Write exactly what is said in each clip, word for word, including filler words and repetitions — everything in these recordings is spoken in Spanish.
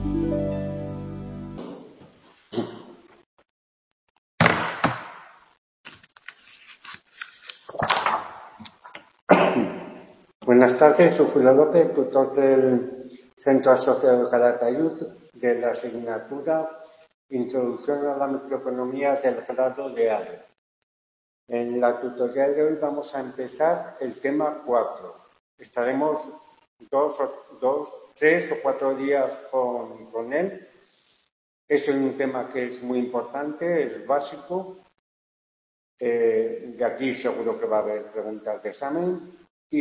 Buenas tardes, soy Julio López, tutor del Centro Asociado de Calatayud de la asignatura Introducción a la Microeconomía del grado de A D E. En la tutorial de hoy vamos a empezar el tema cuatro. Estaremos dos, dos, tres o cuatro días con, con él. Es un tema que es muy importante, es básico. Eh, de aquí seguro que va a haber preguntas de examen.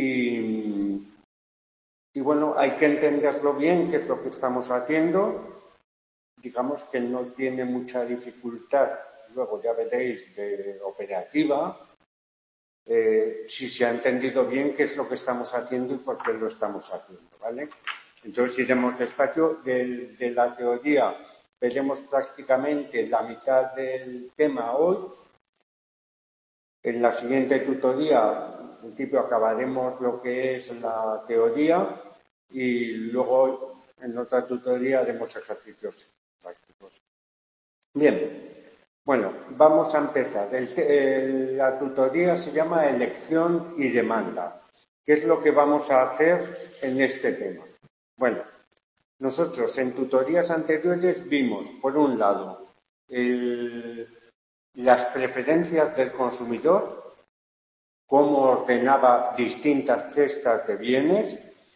Y, y bueno, hay que entenderlo bien, qué es lo que estamos haciendo. Digamos que no tiene mucha dificultad, luego ya veréis, de operativa, eh, si se ha entendido bien qué es lo que estamos haciendo y por qué lo estamos haciendo, ¿vale? Entonces iremos despacio. De, de la teoría veremos prácticamente la mitad del tema hoy. En la siguiente tutoría, en principio, acabaremos lo que es la teoría y luego en otra tutoría haremos ejercicios prácticos. Bien, bueno, vamos a empezar. El, el, la tutoría se llama elección y demanda. ¿Qué es lo que vamos a hacer en este tema? Bueno, nosotros en tutorías anteriores vimos, por un lado, el, las preferencias del consumidor, cómo ordenaba distintas cestas de bienes.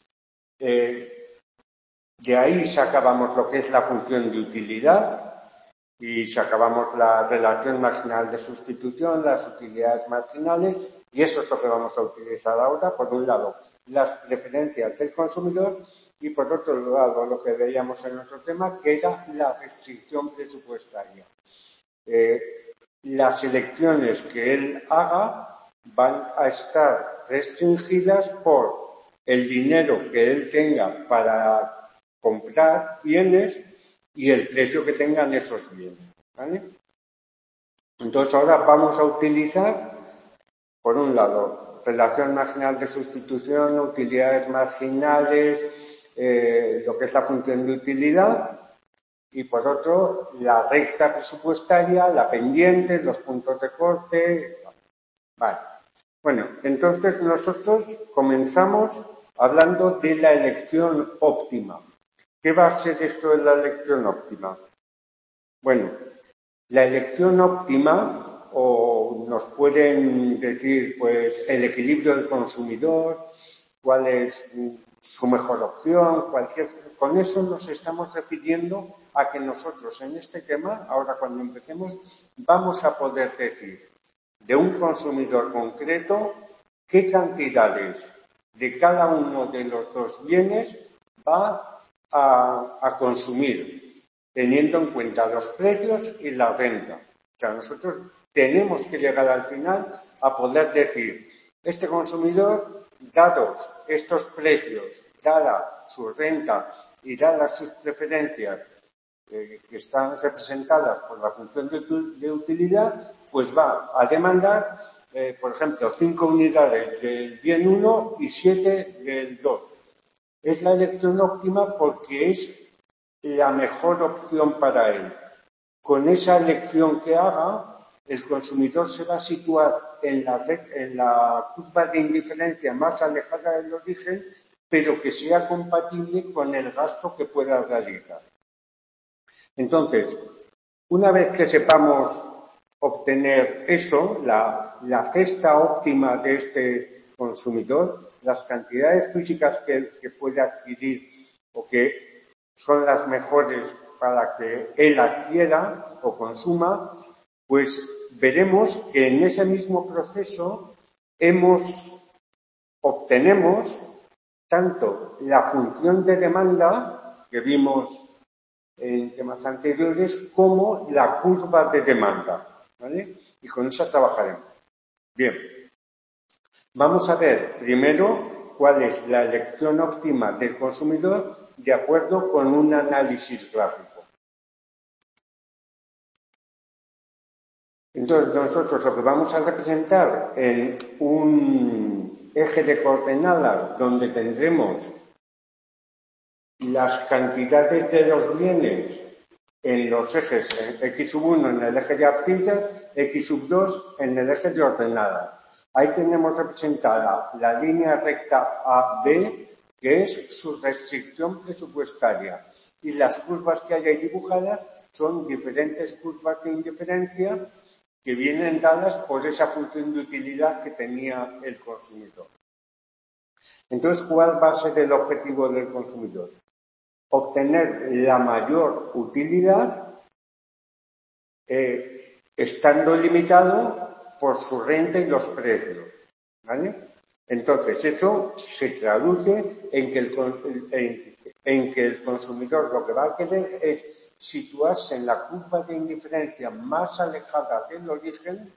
Eh, de ahí sacábamos lo que es la función de utilidad y sacábamos la relación marginal de sustitución, las utilidades marginales, y eso es lo que vamos a utilizar ahora. Por un lado, las preferencias del consumidor y por otro lado, lo que veíamos en nuestro tema, que era la restricción presupuestaria. Eh, las elecciones que él haga van a estar restringidas por el dinero que él tenga para comprar bienes y el precio que tengan esos bienes, ¿vale? Entonces ahora vamos a utilizar, por un lado, relación marginal de sustitución, utilidades marginales, eh, lo que es la función de utilidad, y por otro, la recta presupuestaria, la pendiente, los puntos de corte. Vale. Bueno, entonces nosotros comenzamos hablando de la elección óptima. ¿Qué va a ser esto de la elección óptima? Bueno, la elección óptima, o nos pueden decir, pues, el equilibrio del consumidor, cuál es su mejor opción, cualquier. Con eso nos estamos refiriendo a que nosotros en este tema, ahora cuando empecemos, vamos a poder decir de un consumidor concreto qué cantidades de cada uno de los dos bienes va a, a consumir, teniendo en cuenta los precios y la renta. O sea, nosotros tenemos que llegar al final a poder decir, este consumidor, dados estos precios, dada su renta y dadas sus preferencias eh, que están representadas por la función de, de utilidad, pues va a demandar, eh, por ejemplo, cinco unidades del bien uno y siete del dos. Es la elección óptima porque es la mejor opción para él. Con esa elección que haga, el consumidor se va a situar en la, en la curva de indiferencia más alejada del origen, pero que sea compatible con el gasto que pueda realizar. Entonces, una vez que sepamos obtener eso, la, la cesta óptima de este consumidor, las cantidades físicas que, que puede adquirir o que son las mejores para que él adquiera o consuma, pues veremos que en ese mismo proceso hemos, obtenemos tanto la función de demanda que vimos en temas anteriores como la curva de demanda, ¿vale? Y con esa trabajaremos. Bien, vamos a ver primero cuál es la elección óptima del consumidor de acuerdo con un análisis gráfico. Entonces, nosotros lo que vamos a representar en un eje de coordenadas donde tendremos las cantidades de los bienes en los ejes X sub uno en el eje de abscisas, X sub dos en el eje de ordenadas. Ahí tenemos representada la línea recta A B, que es su restricción presupuestaria. Y las curvas que hay ahí dibujadas son diferentes curvas de indiferencia que vienen dadas por esa función de utilidad que tenía el consumidor. Entonces, ¿cuál va a ser el objetivo del consumidor? Obtener la mayor utilidad eh, estando limitado por su renta y los precios, ¿vale? Entonces, eso se traduce en que, el, en, en que el consumidor lo que va a querer es situarse en la curva de indiferencia más alejada del origen,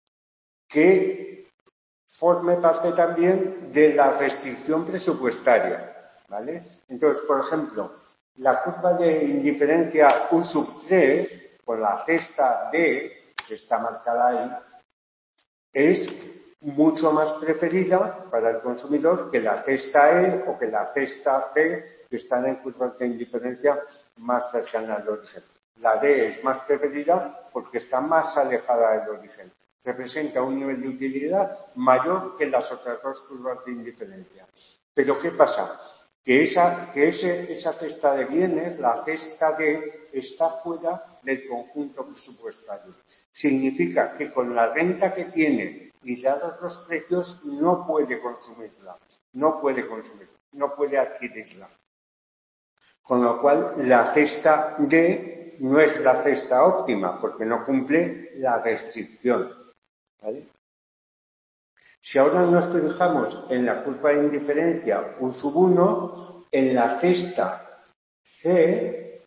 que forme parte también de la restricción presupuestaria, ¿vale? Entonces, por ejemplo, la curva de indiferencia U sub tres, con la cesta D, que está marcada ahí, es mucho más preferida para el consumidor que la cesta E o que la cesta C, que están en curvas de indiferencia más cercanas al origen. La D es más preferida porque está más alejada del origen. Representa un nivel de utilidad mayor que las otras dos curvas de indiferencia. Pero ¿qué pasa? Que esa, que ese, esa cesta de bienes, la cesta D, está fuera del conjunto presupuestario. Significa que con la renta que tiene y dados los precios no puede consumirla, no puede consumirla, no puede adquirirla. Con lo cual, la cesta D no es la cesta óptima, porque no cumple la restricción, ¿vale? Si ahora nos fijamos en la curva de indiferencia U sub uno, en la cesta C,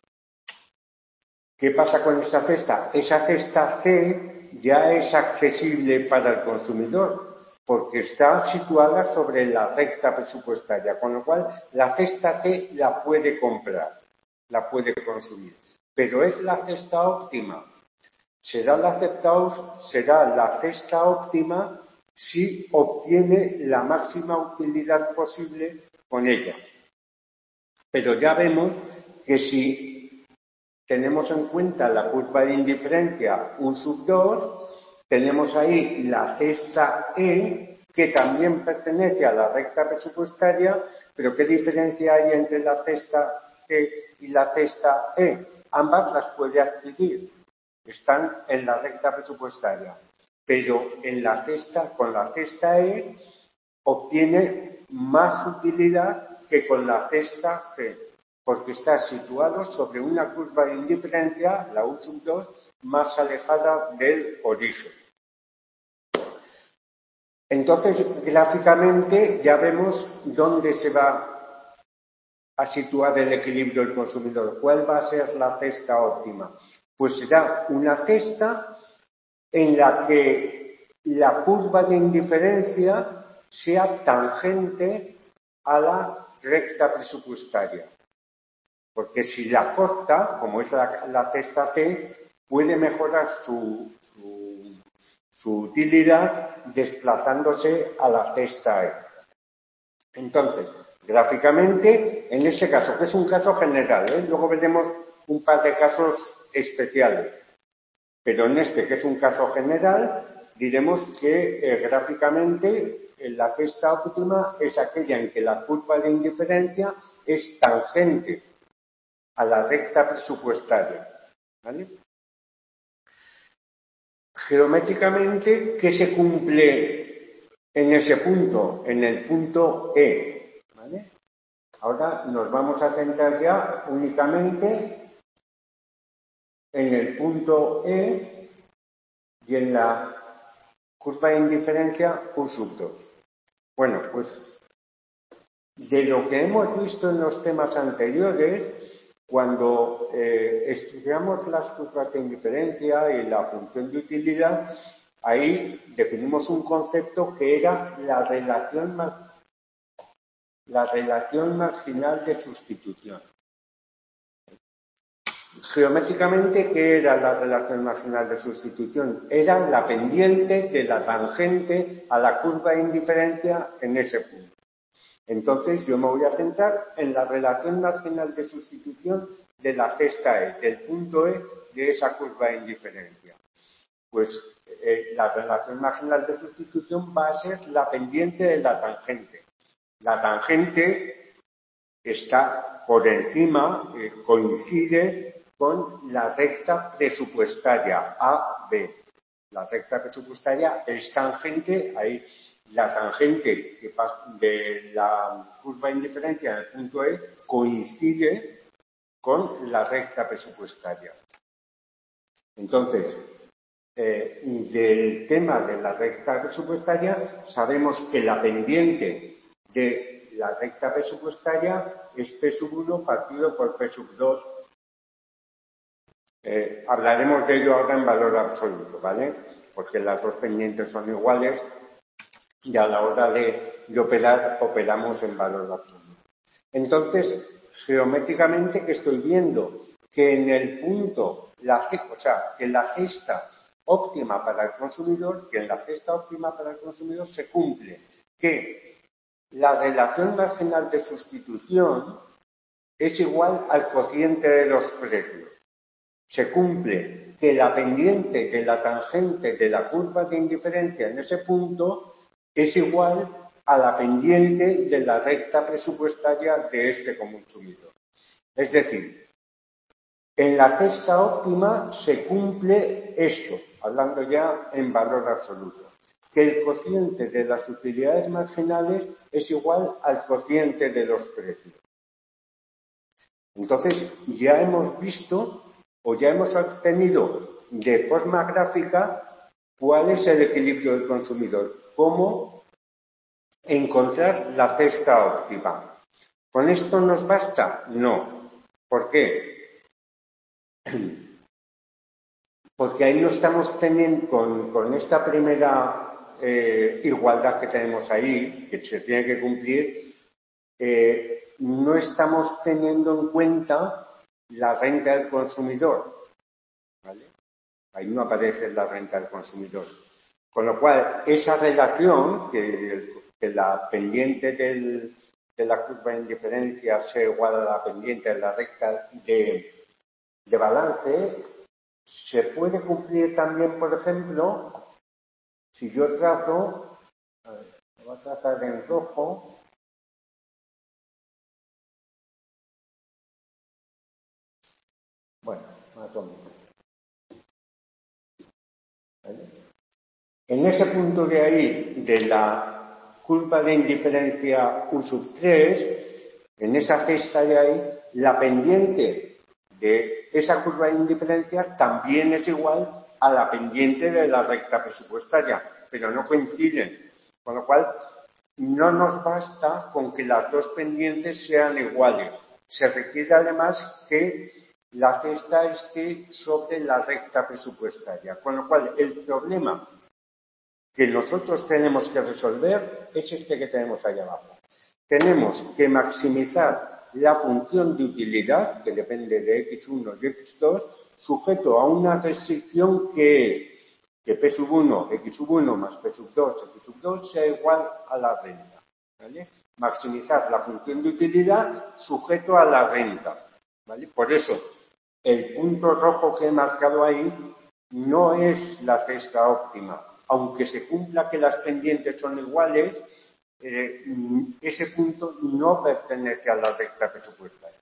¿qué pasa con esa cesta? Esa cesta C ya es accesible para el consumidor, porque está situada sobre la recta presupuestaria, con lo cual la cesta C la puede comprar, la puede consumir. Pero es la cesta óptima. Será la cesta, será la cesta óptima si obtiene la máxima utilidad posible con ella. Pero ya vemos que si tenemos en cuenta la curva de indiferencia U sub dos, tenemos ahí la cesta E, que también pertenece a la recta presupuestaria, pero ¿qué diferencia hay entre la cesta C y la cesta E? Ambas las puede adquirir, están en la recta presupuestaria. Pero en la cesta, con la cesta E, obtiene más utilidad que con la cesta C, porque está situado sobre una curva de indiferencia, la U sub dos, más alejada del origen. Entonces, gráficamente ya vemos dónde se va a situar el equilibrio del consumidor. ¿Cuál va a ser la cesta óptima? Pues será una cesta en la que la curva de indiferencia sea tangente a la recta presupuestaria. Porque si la corta, como es la, la cesta C, puede mejorar su, su, su utilidad desplazándose a la cesta E. Entonces, gráficamente, en este caso, que es un caso general, ¿eh? Luego veremos un par de casos especiales. Pero en este, que es un caso general, diremos que eh, gráficamente eh, la cesta óptima es aquella en que la curva de indiferencia es tangente a la recta presupuestaria, ¿vale? Geométricamente, ¿qué se cumple en ese punto? En el punto E, ¿vale? Ahora nos vamos a centrar ya únicamente en el punto E y en la curva de indiferencia U sub dos. Bueno, pues de lo que hemos visto en los temas anteriores, cuando eh, estudiamos las curvas de indiferencia y la función de utilidad, ahí definimos un concepto que era la relación, la relación marginal de sustitución. Geométricamente, ¿qué era la relación marginal de sustitución? Era la pendiente de la tangente a la curva de indiferencia en ese punto. Entonces yo me voy a centrar en la relación marginal de sustitución de la cesta E, del punto E de esa curva de indiferencia. Pues eh, la relación marginal de sustitución va a ser la pendiente de la tangente. La tangente está por encima, eh, coincide con la recta presupuestaria A B. La recta presupuestaria es tangente, ahí la tangente que de la curva de indiferencia del punto E coincide con la recta presupuestaria. Entonces, eh, del tema de la recta presupuestaria, sabemos que la pendiente de la recta presupuestaria es P sub uno partido por P sub dos. Eh, hablaremos de ello ahora en valor absoluto, ¿vale? Porque las dos pendientes son iguales y a la hora de, de operar, operamos en valor absoluto. Entonces, geométricamente, ¿qué estoy viendo? Que en el punto, la, o sea, que la cesta óptima para el consumidor, que en la cesta óptima para el consumidor se cumple que la relación marginal de sustitución es igual al cociente de los precios. Se cumple que la pendiente de la tangente de la curva de indiferencia en ese punto es igual a la pendiente de la recta presupuestaria de este consumidor. Es decir, en la cesta óptima se cumple esto, hablando ya en valor absoluto, que el cociente de las utilidades marginales es igual al cociente de los precios. Entonces, ya hemos visto o ya hemos obtenido de forma gráfica cuál es el equilibrio del consumidor, cómo encontrar la cesta óptima. ¿Con esto nos basta? No. ¿Por qué? Porque ahí no estamos teniendo, con, con esta primera eh, igualdad que tenemos ahí, que se tiene que cumplir, eh, no estamos teniendo en cuenta la renta del consumidor, ¿vale? Ahí no aparece la renta del consumidor. Con lo cual, esa relación, que, que la pendiente del, de la curva de indiferencia sea igual a la pendiente de la recta de, de balance, se puede cumplir también, por ejemplo, si yo trazo, a ver, me voy a trazar en rojo, bueno, más o menos. ¿Vale? En ese punto de ahí, de la curva de indiferencia U sub tres, en esa cesta de ahí, la pendiente de esa curva de indiferencia también es igual a la pendiente de la recta presupuestaria, pero no coinciden. Con lo cual, no nos basta con que las dos pendientes sean iguales. Se requiere además que la cesta esté sobre la recta presupuestaria. Con lo cual, el problema que nosotros tenemos que resolver es este que tenemos ahí abajo. Tenemos que maximizar la función de utilidad, que depende de equis uno y equis dos, sujeto a una restricción que es que P sub uno, equis sub uno más P sub dos, equis sub dos sea igual a la renta. ¿Vale? Maximizar la función de utilidad sujeto a la renta. ¿Vale? Por eso, el punto rojo que he marcado ahí no es la cesta óptima. Aunque se cumpla que las pendientes son iguales, eh, ese punto no pertenece a la recta presupuestaria.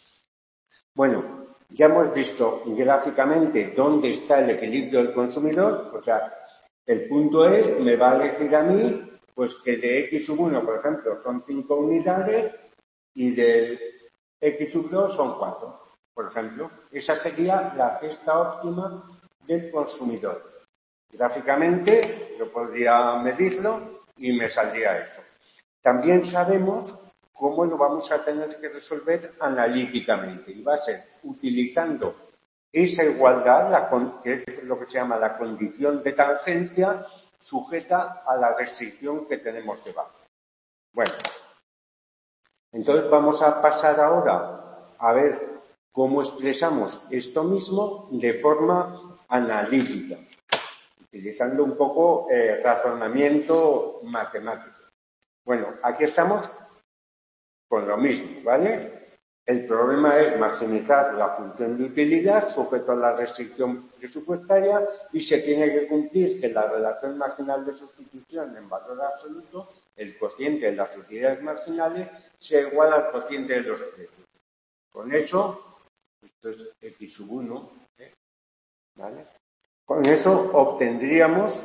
Bueno, ya hemos visto gráficamente dónde está el equilibrio del consumidor, o sea, el punto E me va a decir a mí pues que de equis sub uno, por ejemplo, son cinco unidades y de equis sub dos son cuatro, por ejemplo. Esa sería la cesta óptima del consumidor. Gráficamente yo podría medirlo y me saldría eso. También sabemos cómo lo vamos a tener que resolver analíticamente y va a ser utilizando esa igualdad, la con, que es lo que se llama la condición de tangencia, sujeta a la restricción que tenemos debajo. Bueno, entonces vamos a pasar ahora a ver cómo expresamos esto mismo de forma analítica, utilizando un poco eh, razonamiento matemático. Bueno, aquí estamos con lo mismo, ¿vale? El problema es maximizar la función de utilidad sujeto a la restricción presupuestaria y se tiene que cumplir que la relación marginal de sustitución en valor absoluto, el cociente de las utilidades marginales, sea igual al cociente de los precios. Con eso, esto es x sub uno, ¿eh? ¿Vale? Con eso obtendríamos,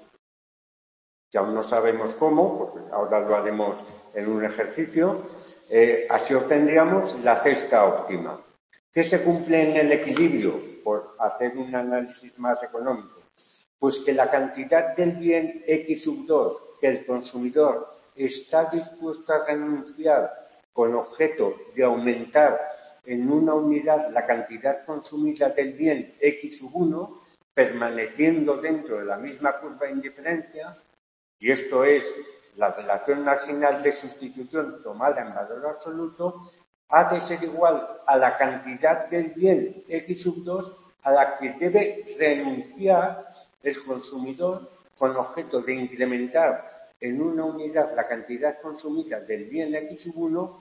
que aún no sabemos cómo, porque ahora lo haremos en un ejercicio, eh, así obtendríamos la cesta óptima. ¿Qué se cumple en el equilibrio? Por hacer un análisis más económico. Pues que la cantidad del bien x sub dos que el consumidor está dispuesto a renunciar con objeto de aumentar en una unidad la cantidad consumida del bien x sub uno, permaneciendo dentro de la misma curva de indiferencia, y esto es la relación marginal de sustitución tomada en valor absoluto, ha de ser igual a la cantidad del bien x sub dos a la que debe renunciar el consumidor con objeto de incrementar en una unidad la cantidad consumida del bien x sub uno,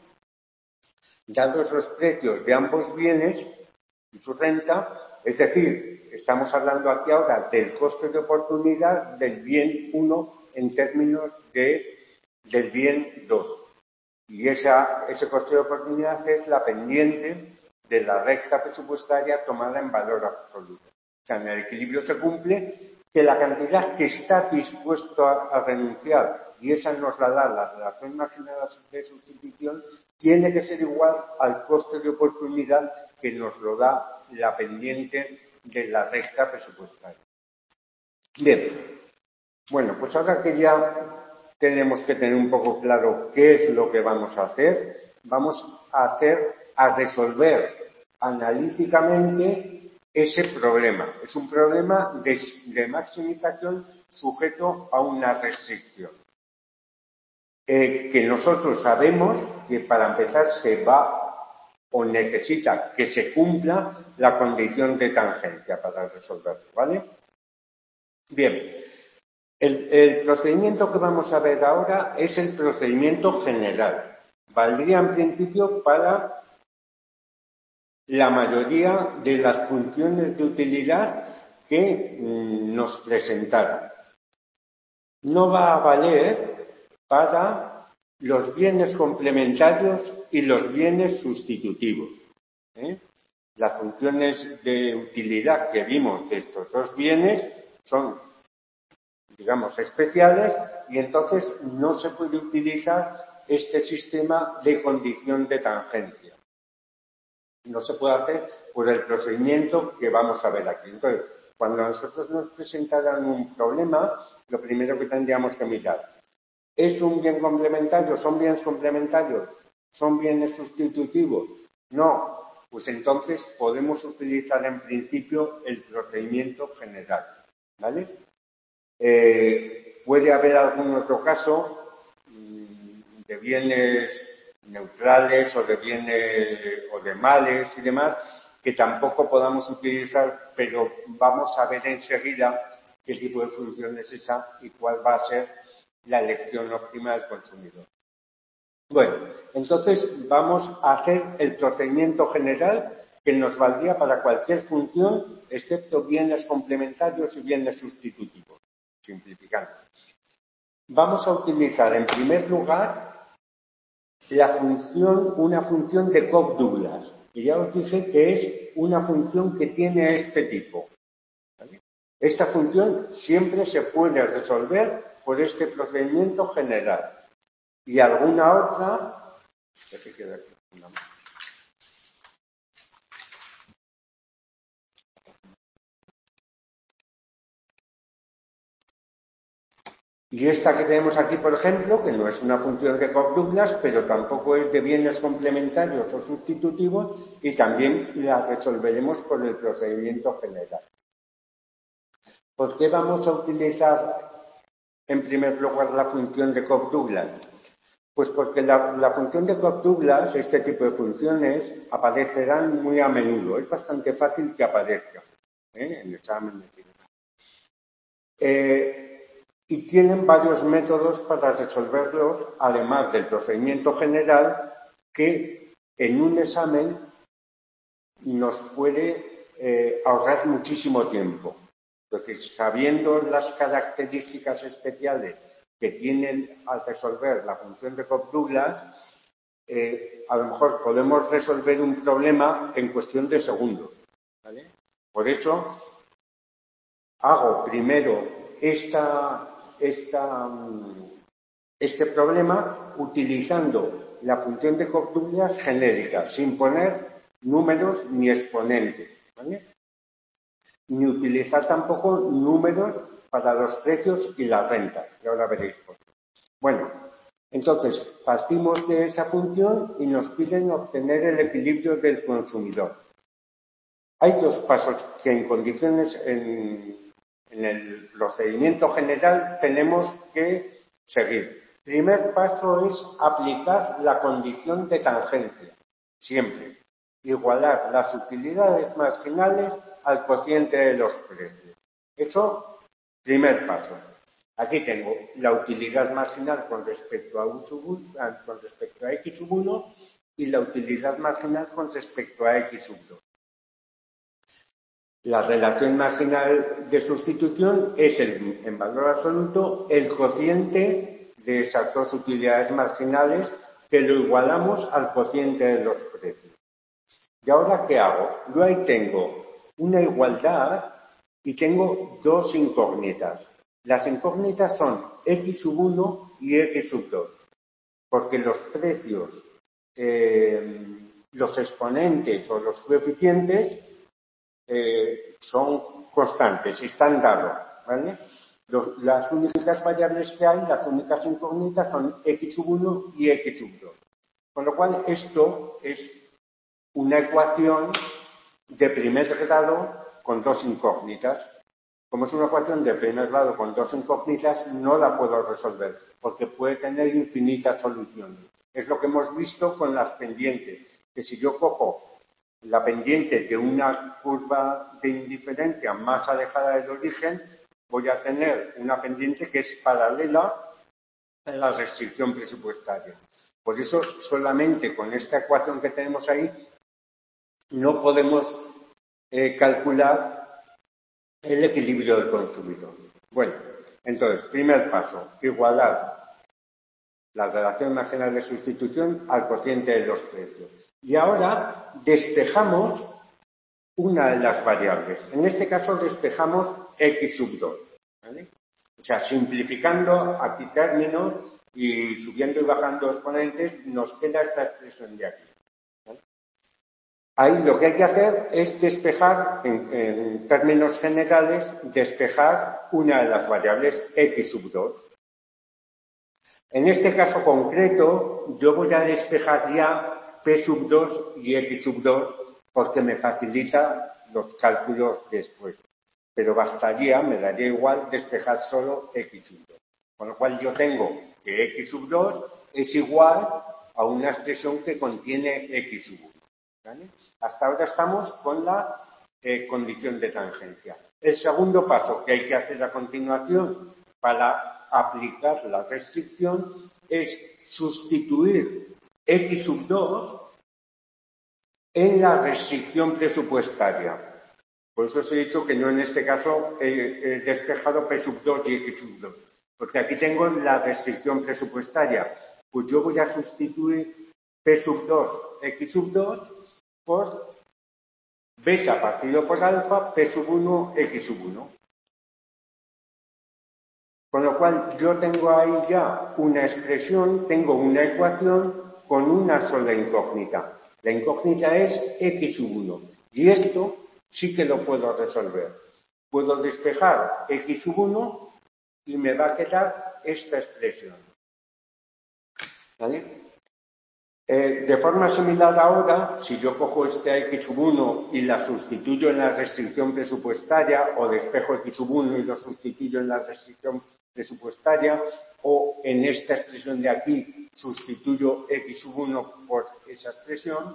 dados los precios de ambos bienes y su renta, es decir, estamos hablando aquí ahora del coste de oportunidad del bien uno en términos de, del bien dos. Y esa, ese coste de oportunidad es la pendiente de la recta presupuestaria tomada en valor absoluto. O sea, en el equilibrio se cumple que la cantidad que está dispuesto a, a renunciar, y esa nos la da la relación marginal de sustitución, tiene que ser igual al coste de oportunidad que nos lo da la pendiente de la recta presupuestaria. Bien, bueno, pues ahora que ya tenemos que tener un poco claro qué es lo que vamos a hacer, vamos a hacer, a resolver analíticamente ese problema. Es un problema de, de maximización sujeto a una restricción. Eh, que nosotros sabemos que para empezar se va o necesita que se cumpla la condición de tangencia para resolverlo, ¿vale? Bien, el, el procedimiento que vamos a ver ahora es el procedimiento general. Valdría en principio para la mayoría de las funciones de utilidad que mm, nos presentaran. No va a valer para los bienes complementarios y los bienes sustitutivos, ¿eh? Las funciones de utilidad que vimos de estos dos bienes son, digamos, especiales y entonces no se puede utilizar este sistema de condición de tangencia. No se puede hacer por el procedimiento que vamos a ver aquí. Entonces, cuando a nosotros nos presentaran un problema, lo primero que tendríamos que mirar, ¿es un bien complementario? ¿Son bienes complementarios? ¿Son bienes sustitutivos? No, pues entonces podemos utilizar en principio el procedimiento general, ¿vale? Eh, puede haber algún otro caso mmm, de bienes neutrales o de bienes o de males y demás que tampoco podamos utilizar, pero vamos a ver enseguida qué tipo de función es esa y cuál va a ser la elección óptima del consumidor. Bueno, entonces vamos a hacer el procedimiento general que nos valdría para cualquier función, excepto bienes complementarios y bienes sustitutivos, simplificando. Vamos a utilizar en primer lugar la función, una función de Cobb-Douglas, que ya os dije que es una función que tiene este tipo, ¿vale? Esta función siempre se puede resolver por este procedimiento general. Y alguna otra, que queda aquí, una más. Y esta que tenemos aquí, por ejemplo, que no es una función de Cobb-Douglas, pero tampoco es de bienes complementarios o sustitutivos, y también la resolveremos por el procedimiento general. ¿Por qué vamos a utilizar en primer lugar la función de Cobb-Douglas? Pues porque la, la función de Cobb-Douglas, este tipo de funciones, aparecerán muy a menudo. Es bastante fácil que aparezca, ¿eh? En exámenes. Eh, y tienen varios métodos para resolverlos, además del procedimiento general, que en un examen nos puede eh, ahorrar muchísimo tiempo. Entonces, sabiendo las características especiales que tienen al resolver la función de Cobb-Douglas, eh, a lo mejor podemos resolver un problema en cuestión de segundos, ¿vale? Por eso hago primero esta, esta, este problema utilizando la función de Cobb-Douglas genérica, sin poner números ni exponentes, ¿vale? Ni utilizar tampoco números para los precios y la renta, que ahora veréis por qué. Bueno, entonces partimos de esa función y nos piden obtener el equilibrio del consumidor. Hay dos pasos que en condiciones, en, en el procedimiento general, tenemos que seguir. Primer paso es aplicar la condición de tangencia, siempre. Igualar las utilidades marginales al cociente de los precios. Eso, primer paso. Aquí tengo la utilidad marginal con respecto a, U sub uno, con respecto a X sub uno y la utilidad marginal con respecto a X sub dos. La relación marginal de sustitución es, el, en valor absoluto, el cociente de esas dos utilidades marginales que lo igualamos al cociente de los precios. ¿Y ahora qué hago? Yo ahí tengo una igualdad y tengo dos incógnitas. Las incógnitas son X sub uno y X sub dos, porque los precios, eh, los exponentes o los coeficientes eh, son constantes, están dados, ¿vale? Los, las únicas variables que hay, las únicas incógnitas son X sub uno y X sub dos. Con lo cual, esto es una ecuación de primer grado con dos incógnitas. Como es una ecuación de primer grado con dos incógnitas, no la puedo resolver, porque puede tener infinitas soluciones. Es lo que hemos visto con las pendientes, que si yo cojo la pendiente de una curva de indiferencia más alejada del origen, voy a tener una pendiente que es paralela a la restricción presupuestaria. Por eso, solamente con esta ecuación que tenemos ahí, no podemos eh, calcular el equilibrio del consumidor. Bueno, entonces, primer paso, igualar la relación marginal de sustitución al cociente de los precios. Y ahora despejamos una de las variables. En este caso despejamos X sub dos, ¿vale? O sea, simplificando aquí términos y subiendo y bajando exponentes, nos queda esta expresión de aquí. Ahí lo que hay que hacer es despejar, en, en términos generales, despejar una de las variables X sub dos. En este caso concreto, yo voy a despejar ya P sub dos y X sub dos porque me facilita los cálculos después. Pero bastaría, me daría igual, despejar solo X sub dos. Con lo cual yo tengo que X sub dos es igual a una expresión que contiene X sub uno. ¿Vale? Hasta ahora estamos con la eh, condición de tangencia. El segundo paso que hay que hacer a continuación para aplicar la restricción es sustituir X sub dos en la restricción presupuestaria. Por eso os he dicho que no en este caso he, he despejado P sub dos y X sub dos, porque aquí tengo la restricción presupuestaria. Pues yo voy a sustituir P sub dos, X sub dos por beta partido por alfa, P sub uno, X sub uno. Con lo cual yo tengo ahí ya una expresión, tengo una ecuación con una sola incógnita. La incógnita es X sub uno. Y esto sí que lo puedo resolver. Puedo despejar X sub uno y me va a quedar esta expresión. ¿Vale? Eh, de forma similar ahora, si yo cojo este X sub uno y la sustituyo en la restricción presupuestaria, o despejo X sub uno y lo sustituyo en la restricción presupuestaria, o en esta expresión de aquí sustituyo X sub uno por esa expresión,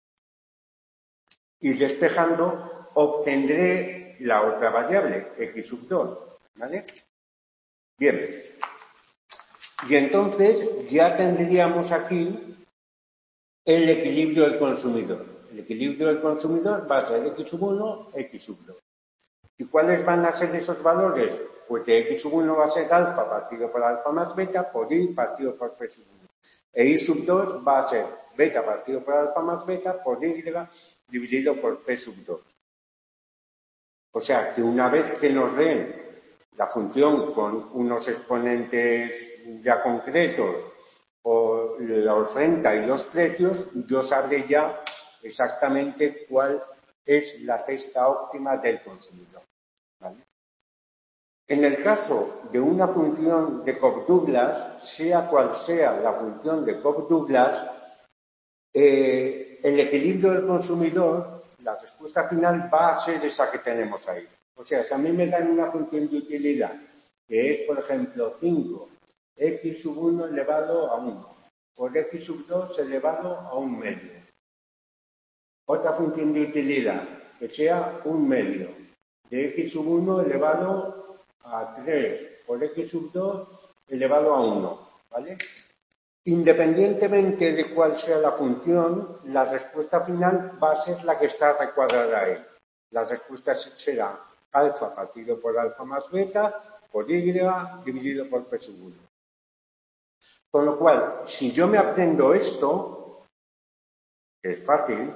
y despejando obtendré la otra variable, X sub dos. ¿Vale? Bien. Y entonces ya tendríamos aquí el equilibrio del consumidor. El equilibrio del consumidor va a ser X sub uno, X sub dos. ¿Y cuáles van a ser esos valores? Pues de X sub uno va a ser alfa partido por alfa más beta por Y partido por P sub uno. E Y sub dos va a ser beta partido por alfa más beta por Y dividido por P sub dos. O sea que una vez que nos den la función con unos exponentes ya concretos o los renta y los precios, yo sabré ya exactamente cuál es la cesta óptima del consumidor. ¿Vale? En el caso de una función de Cobb-Douglas, sea cual sea la función de Cobb-Douglas, eh, el equilibrio del consumidor, la respuesta final va a ser esa que tenemos ahí. O sea, si a mí me dan una función de utilidad, que es, por ejemplo, cinco, X sub uno elevado a uno, por X sub dos elevado a un medio. Otra función de utilidad, que sea un medio, de X sub uno elevado a tres, por X sub dos elevado a uno, ¿vale? Independientemente de cuál sea la función, la respuesta final va a ser la que está recuadrada ahí. La respuesta será alfa partido por alfa más beta por Y dividido por P sub uno. Con lo cual, si yo me aprendo esto, que es fácil,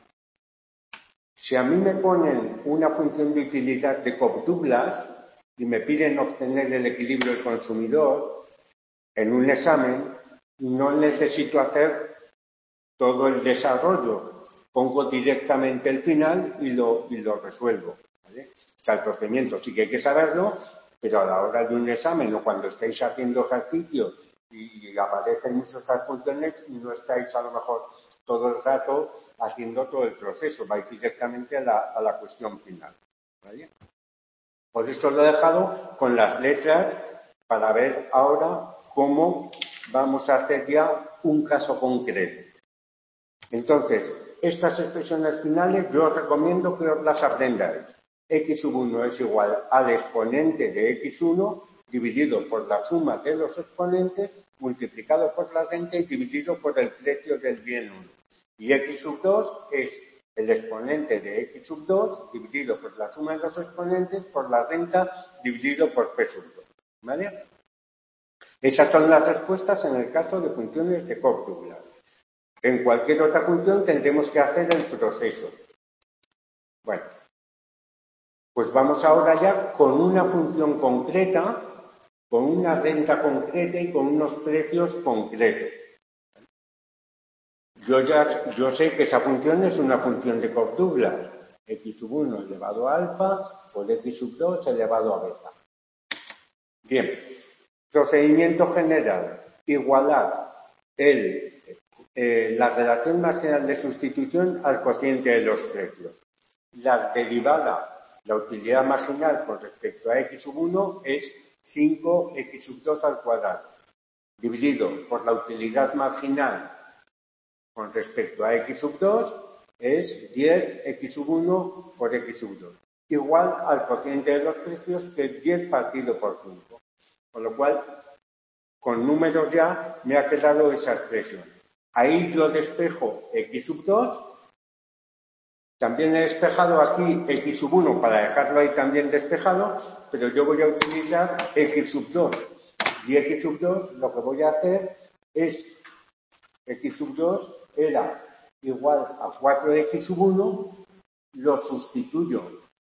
si a mí me ponen una función de utilidad de Cobb-Douglas y me piden obtener el equilibrio del consumidor en un examen, no necesito hacer todo el desarrollo. Pongo directamente el final y lo, y lo resuelvo. ¿Vale? O sea, el procedimiento sí que hay que saberlo, pero a la hora de un examen o cuando estáis haciendo ejercicio y aparecen muchas funciones, no estáis a lo mejor todo el rato haciendo todo el proceso, vais directamente a la, a la cuestión final. ¿Vale? Por eso lo he dejado con las letras para ver ahora cómo vamos a hacer ya un caso concreto. Entonces, estas expresiones finales yo os recomiendo que os las aprendáis. X sub uno es igual al exponente de X uno dividido por la suma de los exponentes multiplicado por la renta y dividido por el precio del bien uno. Y X sub dos es el exponente de X sub dos dividido por la suma de los exponentes por la renta dividido por P sub dos. ¿Vale? Esas son las respuestas en el caso de funciones de Cobb-Douglas. En cualquier otra función tendremos que hacer el proceso. Bueno, pues vamos ahora ya con una función concreta, con una renta concreta y con unos precios concretos. Yo ya yo sé que esa función es una función de Cobb-Douglas, X sub uno elevado a alfa por X sub dos elevado a beta. Bien, procedimiento general, igualar el, eh, la relación marginal de sustitución al cociente de los precios. La derivada, la utilidad marginal con respecto a X sub uno es cinco X sub dos al cuadrado, dividido por la utilidad marginal con respecto a X sub dos es diez X sub uno por X sub dos, igual al cociente de los precios que es diez partido por cinco. Con lo cual, con números ya me ha quedado esa expresión. Ahí yo despejo X sub dos. También he despejado aquí X sub uno para dejarlo ahí también despejado, pero yo voy a utilizar X sub dos. Y X sub dos lo que voy a hacer es, X sub dos era igual a cuatro X sub uno, lo sustituyo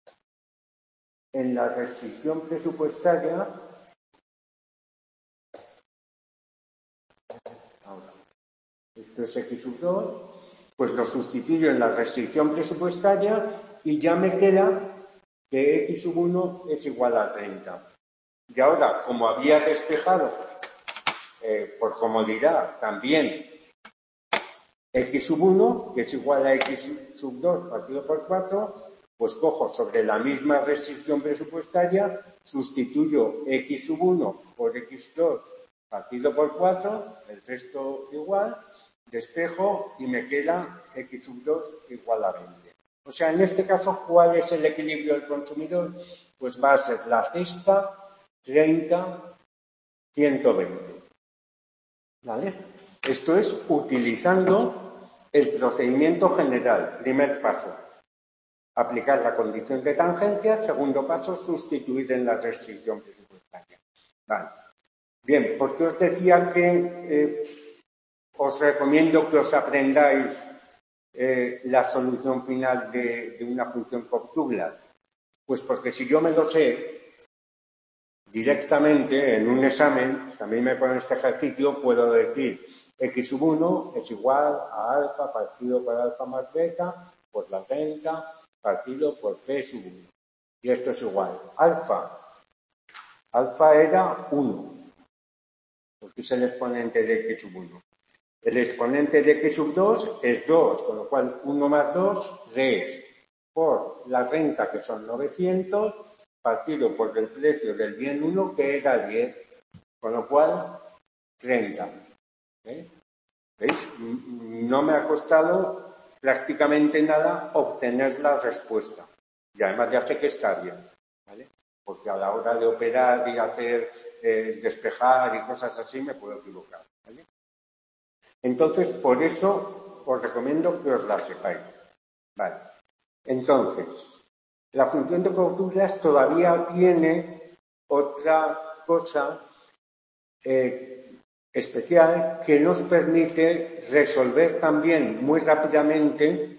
en la restricción presupuestaria. Ahora, esto es X sub dos. Pues lo sustituyo en la restricción presupuestaria y ya me queda que X sub uno es igual a treinta. Y ahora, como había despejado, eh, por comodidad, también X sub uno, que es igual a X sub dos partido por cuatro, pues cojo sobre la misma restricción presupuestaria, sustituyo X sub uno por X dos partido por cuatro, el resto igual, despejo y me queda X sub dos igual a veinte. O sea, en este caso, ¿cuál es el equilibrio del consumidor? Pues va a ser la cesta treinta, ciento veinte. ¿Vale? Esto es utilizando el procedimiento general, primer paso, aplicar la condición de tangencia, segundo paso, sustituir en la restricción presupuestaria. Vale. Bien, ¿por qué os decía que eh, os recomiendo que os aprendáis eh, la solución final de, de una función Cobb-Douglas? Pues porque si yo me lo sé directamente en un examen, si a mí me ponen este ejercicio, puedo decir x sub uno es igual a alfa partido por alfa más beta por la renta partido por p sub uno. Y esto es igual. Alfa. Alfa era uno. Porque es el exponente de x sub uno. El exponente de x sub dos es dos, con lo cual uno más dos, tres. Por la renta, que son novecientos, partido por el precio del bien uno, que era diez. Con lo cual, treinta. ¿Eh? ¿Veis? No me ha costado prácticamente nada obtener la respuesta. Y además ya sé que está bien, ¿vale? Porque a la hora de operar y hacer eh, despejar y cosas así me puedo equivocar, ¿vale? Entonces, por eso os recomiendo que os la sepáis. Vale. Entonces, la función de Cobb-Douglas todavía tiene otra cosa eh, especial que nos permite resolver también muy rápidamente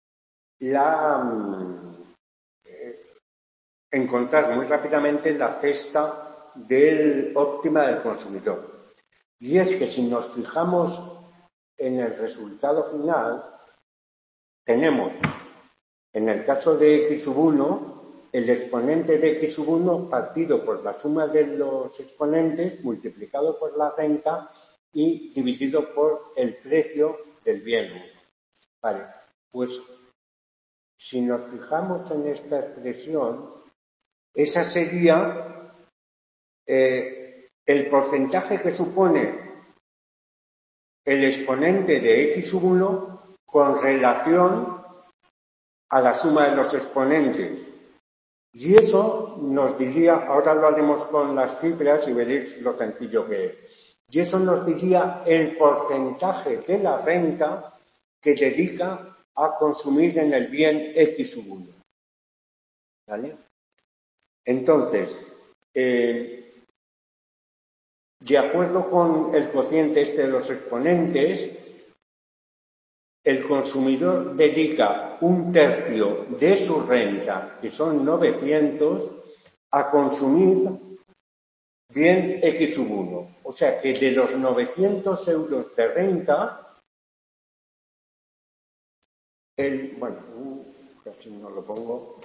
la eh, encontrar muy rápidamente la cesta del óptima del consumidor. Y es que si nos fijamos en el resultado final, tenemos en el caso de x sub uno el exponente de x sub uno partido por la suma de los exponentes multiplicado por la renta y dividido por el precio del bien uno. Vale, pues si nos fijamos en esta expresión, esa sería eh, el porcentaje que supone el exponente de x sub uno con relación a la suma de los exponentes. Y eso nos diría, ahora lo haremos con las cifras y veréis lo sencillo que es. Y eso nos diría el porcentaje de la renta que dedica a consumir en el bien x sub uno. ¿Vale? Entonces, eh, de acuerdo con el cociente este de los exponentes, el consumidor dedica un tercio de su renta, que son novecientos, a consumir bien x sub uno. O sea que de los novecientos euros de renta, el, bueno, casi no lo pongo,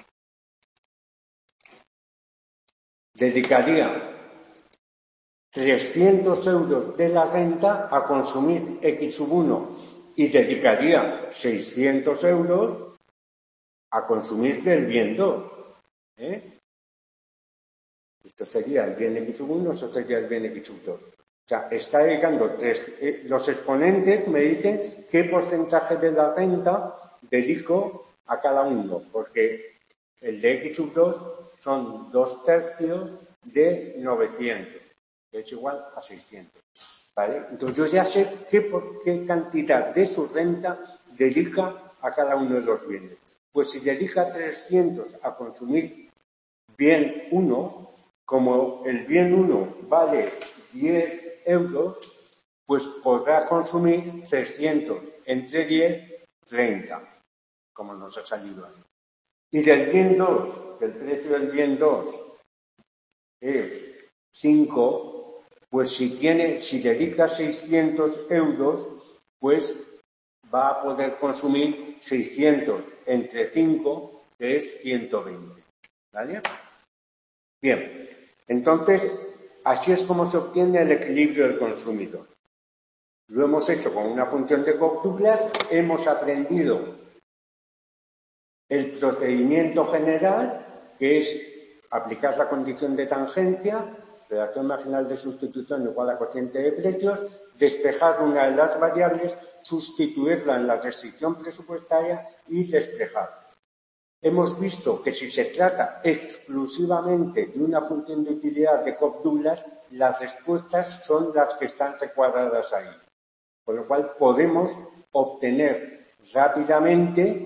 dedicaría trescientos euros de la renta a consumir x sub uno. Y dedicaría seiscientos euros a consumir del bien dos. ¿Eh? Esto sería el bien x sub uno, esto sería el bien x sub dos. O sea, está dedicando tres. Eh, los exponentes me dicen qué porcentaje de la renta dedico a cada uno, porque el de x sub dos son dos tercios de novecientos, que es igual a seiscientos. ¿Vale? Entonces yo ya sé qué, por, qué cantidad de su renta dedica a cada uno de los bienes. Pues si dedica trescientos a consumir bien uno, como el bien uno vale diez euros, pues podrá consumir trescientos entre diez, treinta, como nos ha salido ahí. Y del bien dos, que el precio del bien dos es cinco, pues si tiene, si dedica seiscientos euros, pues va a poder consumir seiscientos entre cinco, que es ciento veinte. ¿Vale? Bien, entonces, así es como se obtiene el equilibrio del consumidor. Lo hemos hecho con una función de Cobb-Douglas, hemos aprendido el procedimiento general, que es aplicar la condición de tangencia, relación marginal de sustitución igual a cociente de precios, despejar una de las variables, sustituirla en la restricción presupuestaria y despejar. Hemos visto que si se trata exclusivamente de una función de utilidad de Cobb-Douglas, las respuestas son las que están recuadradas ahí. Con lo cual podemos obtener rápidamente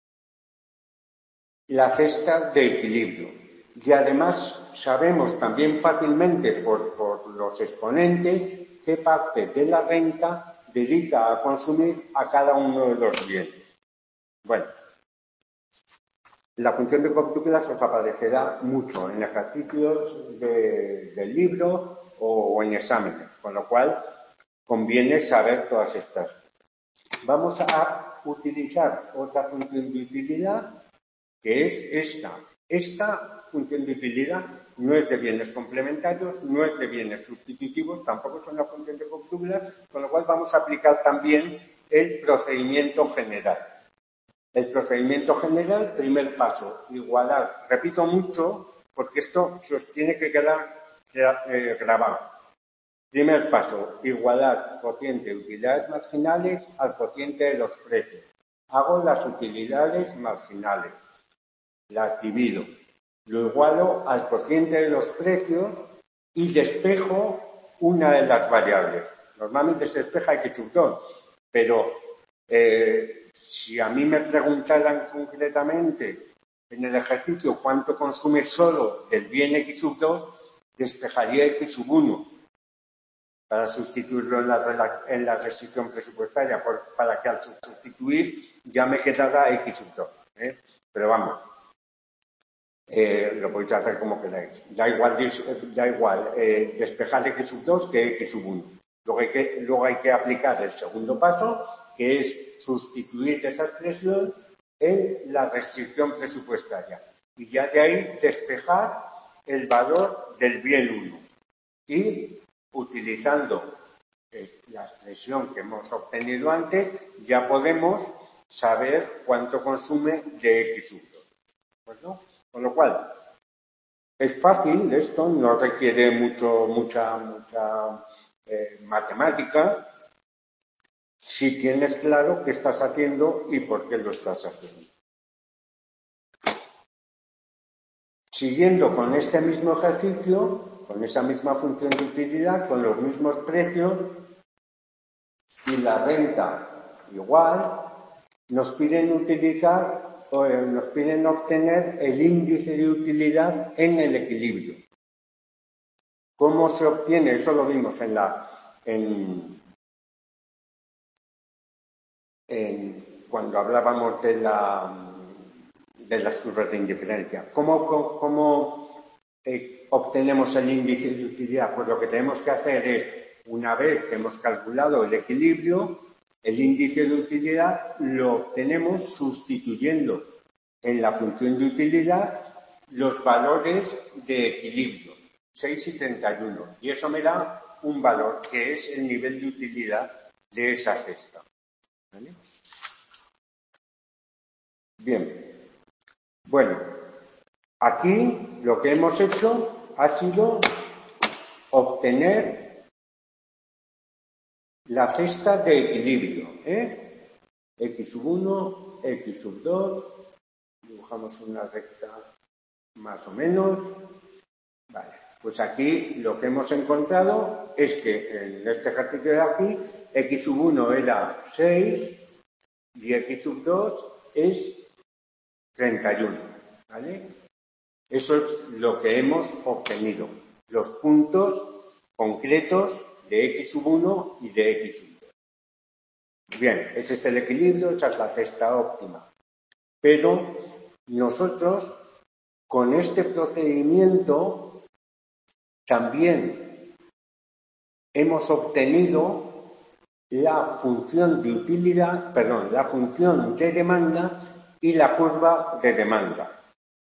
la cesta de equilibrio. Y además sabemos también fácilmente por, por los exponentes qué parte de la renta dedica a consumir a cada uno de los bienes. Bueno, la función de cóptulas os aparecerá mucho en ejercicios de, del libro o, o en exámenes, con lo cual conviene saber todas estas cosas. Vamos a utilizar otra función de utilidad, que es esta. Esta función de utilidad no es de bienes complementarios, no es de bienes sustitutivos, tampoco es una función de cóptulas, con lo cual vamos a aplicar también el procedimiento general. El procedimiento general, primer paso, igualar. Repito mucho porque esto se os tiene que quedar eh, grabado. Primer paso, igualar cociente de utilidades marginales al cociente de los precios. Hago las utilidades marginales, las divido, lo igualo al cociente de los precios y despejo una de las variables. Normalmente se despeja X sub dos, pero eh, si a mí me preguntaran concretamente en el ejercicio cuánto consume solo del bien X sub dos, despejaría X sub uno para sustituirlo en la, en la restricción presupuestaria, por, para que al sustituir ya me quedara X sub dos. ¿eh? Pero vamos, eh, lo podéis hacer como queráis. Da igual, da igual eh, despejar X sub dos que X sub uno. Luego hay, que, luego hay que aplicar el segundo paso, que es sustituir esa expresión en la restricción presupuestaria. Y ya de ahí despejar el valor del bien uno. Y utilizando la expresión que hemos obtenido antes, ya podemos saber cuánto consume de X sub dos. Pues no. Con lo cual, es fácil esto, no requiere mucho, mucha, mucha eh, matemática, si tienes claro qué estás haciendo y por qué lo estás haciendo. Siguiendo con este mismo ejercicio, con esa misma función de utilidad, con los mismos precios y la renta igual, nos piden utilizar o nos piden obtener el índice de utilidad en el equilibrio. ¿Cómo se obtiene? Eso lo vimos en la en, en cuando hablábamos de la de las curvas de indiferencia. ¿Cómo, cómo, cómo eh, obtenemos el índice de utilidad? Pues lo que tenemos que hacer es, una vez que hemos calculado el equilibrio, el índice de utilidad lo obtenemos sustituyendo en la función de utilidad los valores de equilibrio, seis y treinta y uno. Y eso me da un valor que es el nivel de utilidad de esa cesta. ¿Vale? Bien. Bueno, aquí lo que hemos hecho ha sido obtener la cesta de equilibrio, ¿eh? X sub uno, X sub dos, dibujamos una recta más o menos. Vale, pues aquí lo que hemos encontrado es que en este ejercicio de aquí, X sub uno era seis y X sub dos es treinta y uno, ¿vale? Eso es lo que hemos obtenido, los puntos concretos de X sub uno y de X sub dos. Bien, ese es el equilibrio, esa es la cesta óptima. Pero nosotros, con este procedimiento, también hemos obtenido la función de utilidad, perdón, la función de demanda y la curva de demanda.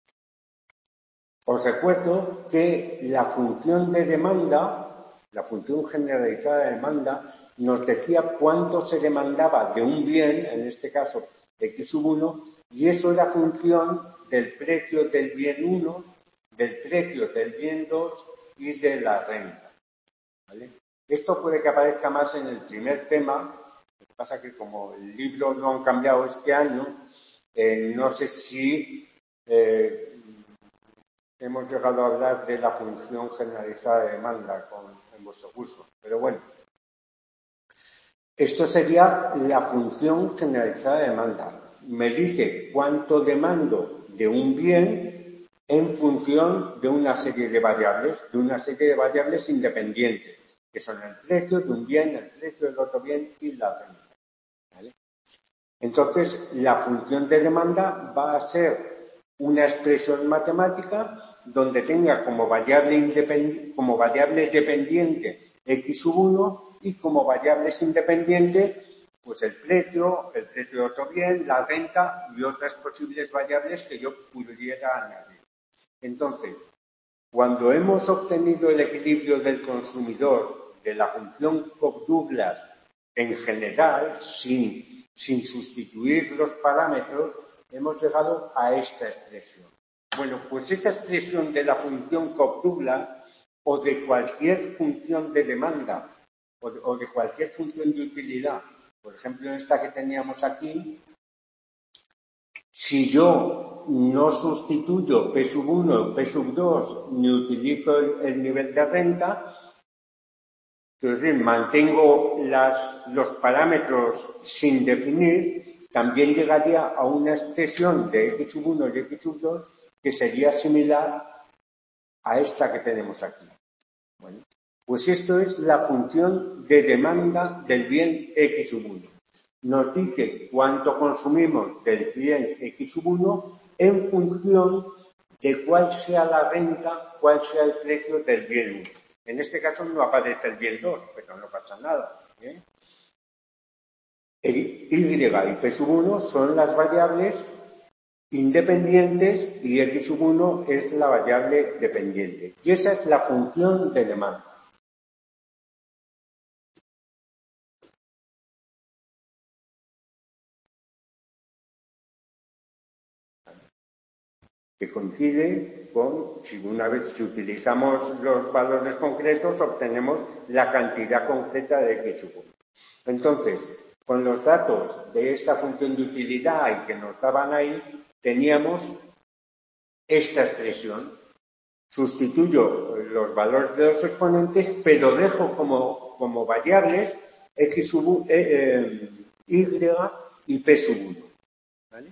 Os recuerdo que la función de demanda, la función generalizada de demanda, nos decía cuánto se demandaba de un bien, en este caso X sub uno, y eso era función del precio del bien uno, del precio del bien dos y de la renta. ¿Vale? Esto puede que aparezca más en el primer tema, lo que pasa que como el libro lo han cambiado este año, Eh, no sé si eh, hemos llegado a hablar de la función generalizada de demanda con, en vuestro curso, pero bueno. Esto sería la función generalizada de demanda. Me dice cuánto demando de un bien en función de una serie de variables, de una serie de variables independientes, que son el precio de un bien, el precio del otro bien y la renta. ¿Vale? Entonces, la función de demanda va a ser una expresión matemática donde tenga como variable, independ- como variable dependiente x sub uno y como variables independientes pues el precio, el precio de otro bien, la renta y otras posibles variables que yo pudiera añadir. Entonces, cuando hemos obtenido el equilibrio del consumidor de la función Cobb-Douglas en general, sin, sin sustituir los parámetros, hemos llegado a esta expresión. Bueno, pues esa expresión de la función Cobb-Douglas o de cualquier función de demanda o de, o de cualquier función de utilidad, por ejemplo, esta que teníamos aquí, si yo no sustituyo P sub uno, P sub dos, ni utilizo el, el nivel de renta, es decir, mantengo las, los parámetros sin definir, también llegaría a una expresión de x sub uno y x sub dos que sería similar a esta que tenemos aquí. Bueno, pues esto es la función de demanda del bien x sub uno. Nos dice cuánto consumimos del bien x sub uno en función de cuál sea la renta, cuál sea el precio del bien uno. En este caso no aparece el bien dos, pero no pasa nada. ¿eh? El y y p sub uno son las variables independientes y x sub uno es la variable dependiente. Y esa es la función de demanda. Que coincide con, si una vez si utilizamos los valores concretos, obtenemos la cantidad concreta de x sub uno. Entonces, con los datos de esta función de utilidad y que nos daban ahí, teníamos esta expresión. Sustituyo los valores de los exponentes, pero dejo como, como variables x sub eh, eh, y y p sub uno. ¿Vale?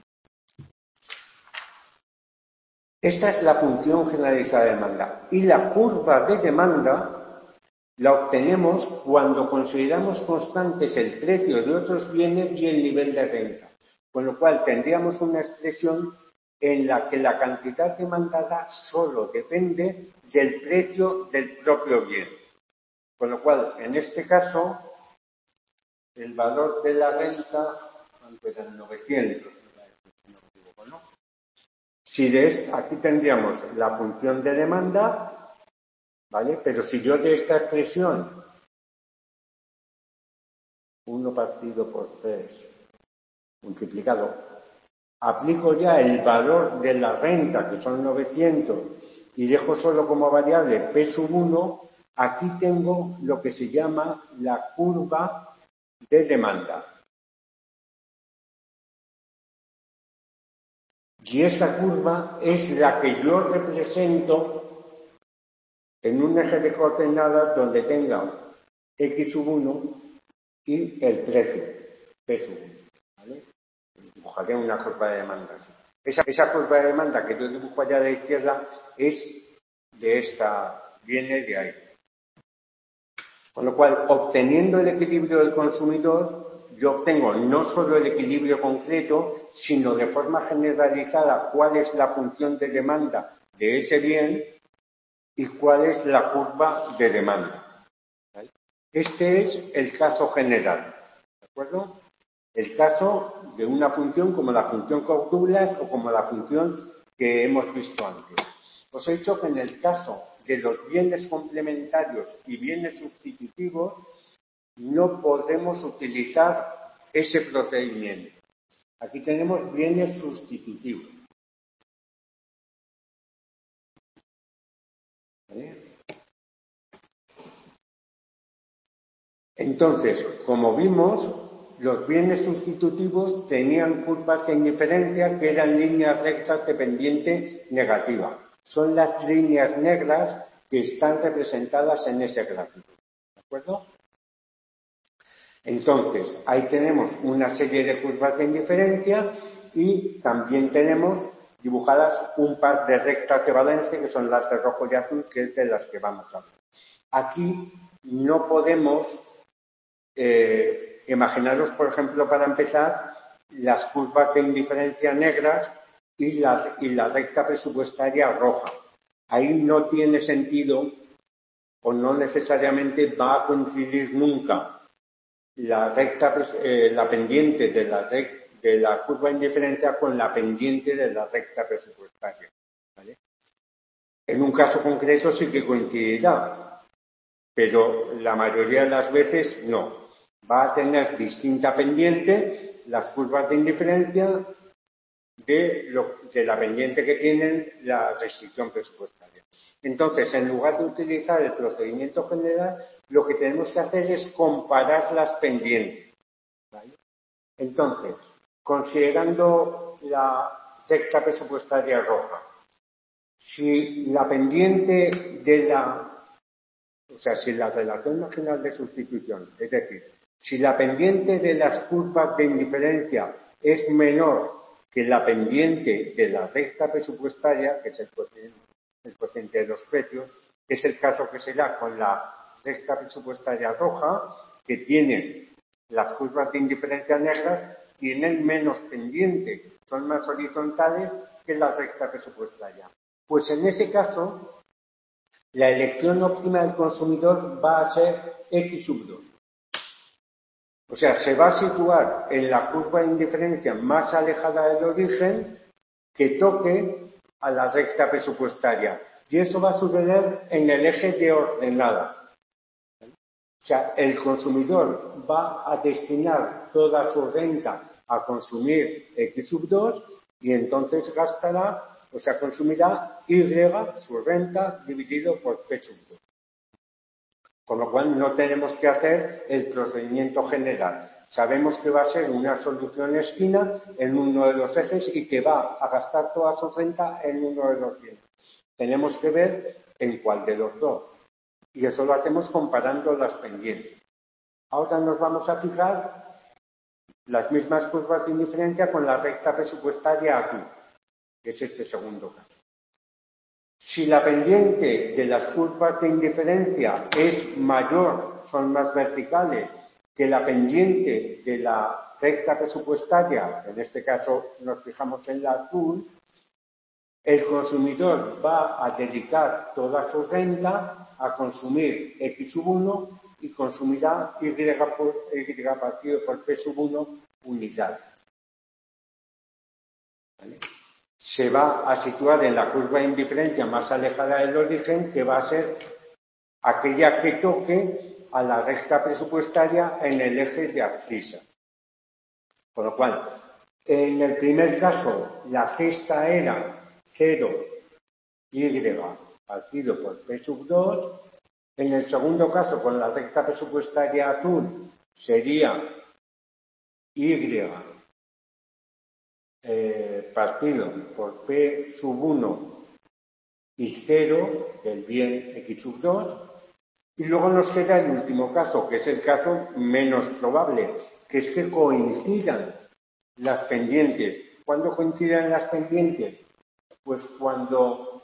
Esta es la función generalizada de demanda. Y la curva de demanda la obtenemos cuando consideramos constantes el precio de otros bienes y el nivel de renta. Con lo cual tendríamos una expresión en la que la cantidad demandada solo depende del precio del propio bien. Con lo cual, en este caso, el valor de la renta, antes del novecientos, ¿no? Si de este, aquí tendríamos la función de demanda, ¿vale? Pero si yo de esta expresión, uno partido por tres, multiplicado, aplico ya el valor de la renta, que son novecientos, y dejo solo como variable P sub uno, aquí tengo lo que se llama la curva de demanda. Y esta curva es la que yo represento en un eje de coordenadas donde tenga x sub uno y el precio, P sub uno. ¿Vale? Dibujaré una curva de demanda. Esa, esa curva de demanda que yo dibujo allá de la izquierda es de esta, viene de ahí. Con lo cual, obteniendo el equilibrio del consumidor, yo obtengo no solo el equilibrio concreto, sino de forma generalizada cuál es la función de demanda de ese bien y cuál es la curva de demanda. ¿Vale? Este es el caso general. ¿De acuerdo? El caso de una función como la función Cobb-Douglas o como la función que hemos visto antes. Os he dicho que en el caso de los bienes complementarios y bienes sustitutivos no podemos utilizar ese procedimiento. Aquí tenemos bienes sustitutivos. ¿Vale? Entonces, como vimos, los bienes sustitutivos tenían curvas de indiferencia que eran líneas rectas de pendiente negativa. Son las líneas negras que están representadas en ese gráfico. ¿De acuerdo? Entonces, ahí tenemos una serie de curvas de indiferencia y también tenemos dibujadas un par de rectas de valencia, que son las de rojo y azul, que es de las que vamos a hablar. Aquí no podemos eh, imaginaros, por ejemplo, para empezar, las curvas de indiferencia negras y la, y la recta presupuestaria roja. Ahí no tiene sentido o no necesariamente va a coincidir nunca la recta, eh, la pendiente de la, rec, de la curva de indiferencia con la pendiente de la recta presupuestaria. ¿Vale? En un caso concreto sí que coincidirá, pero la mayoría de las veces no. Va a tener distinta pendiente las curvas de indiferencia de, lo, de la pendiente que tienen la restricción presupuestaria. Entonces, en lugar de utilizar el procedimiento general, lo que tenemos que hacer es comparar las pendientes. ¿Vale? Entonces, considerando la recta presupuestaria roja, si la pendiente de la, o sea, si la relación marginal de sustitución, es decir, si la pendiente de las curvas de indiferencia es menor que la pendiente de la recta presupuestaria, que es el cociente, el cociente de los precios, que es el caso que se da con la recta presupuestaria roja, que tiene las curvas de indiferencia negras, tienen menos pendiente, son más horizontales que la recta presupuestaria. Pues en ese caso, la elección óptima del consumidor va a ser X sub dos. O sea, se va a situar en la curva de indiferencia más alejada del origen que toque a la recta presupuestaria. Y eso va a suceder en el eje de ordenada. O sea, el consumidor va a destinar toda su renta a consumir X sub dos y entonces gastará, o sea, consumirá Y, su renta, dividido por P sub dos. Con lo cual no tenemos que hacer el procedimiento general. Sabemos que va a ser una solución esquina en uno de los ejes y que va a gastar toda su renta en uno de los bienes. Tenemos que ver en cuál de los dos. Y eso lo hacemos comparando las pendientes. Ahora nos vamos a fijar las mismas curvas de indiferencia con la recta presupuestaria azul, que es este segundo caso. Si la pendiente de las curvas de indiferencia es mayor, son más verticales, que la pendiente de la recta presupuestaria, en este caso nos fijamos en la azul, el consumidor va a dedicar toda su renta a consumir X sub uno y consumirá Y, por, y partido por P sub uno unidades. ¿Vale? Se va a situar en la curva de indiferencia más alejada del origen, que va a ser aquella que toque a la recta presupuestaria en el eje de abscisa. Con lo cual, en el primer caso, la cesta era cero Y partido por P sub dos. En el segundo caso, con la recta presupuestaria azul, sería Y Eh, partido por P sub uno y cero del bien X sub dos, y luego nos queda el último caso, que es el caso menos probable, que es que coincidan las pendientes. ¿Cuándo coincidan las pendientes? Pues cuando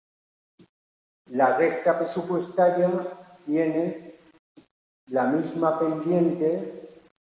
la recta presupuestaria tiene la misma pendiente,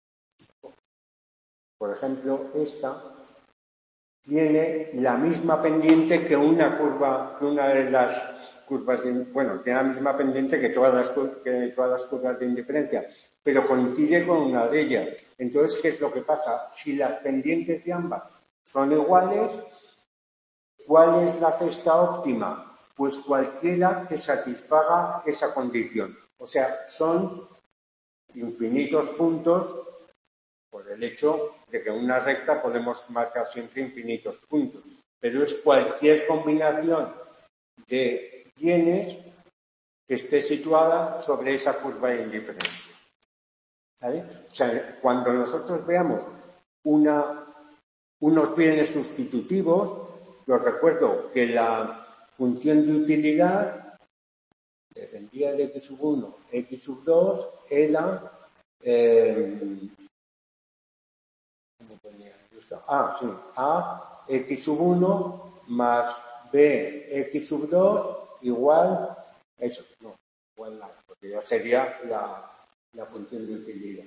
por ejemplo, esta, tiene la misma pendiente que una curva, que una de las curvas de, bueno, tiene la misma pendiente que todas las, que todas las curvas de indiferencia, pero coincide con una de ellas. Entonces, ¿qué es lo que pasa? Si las pendientes de ambas son iguales, ¿cuál es la cesta óptima? Pues cualquiera que satisfaga esa condición. O sea, son infinitos puntos por el hecho de que en una recta podemos marcar siempre infinitos puntos, pero es cualquier combinación de bienes que esté situada sobre esa curva de indiferencia. ¿Vale? O sea, cuando nosotros veamos una, unos bienes sustitutivos, yo recuerdo que la función de utilidad dependía de X sub uno, X sub dos era Eh, ¿cómo ponía esto? Ah, sí. A x sub uno más b x sub dos igual, eso, no, igual nada, porque ya sería la, la función de utilidad.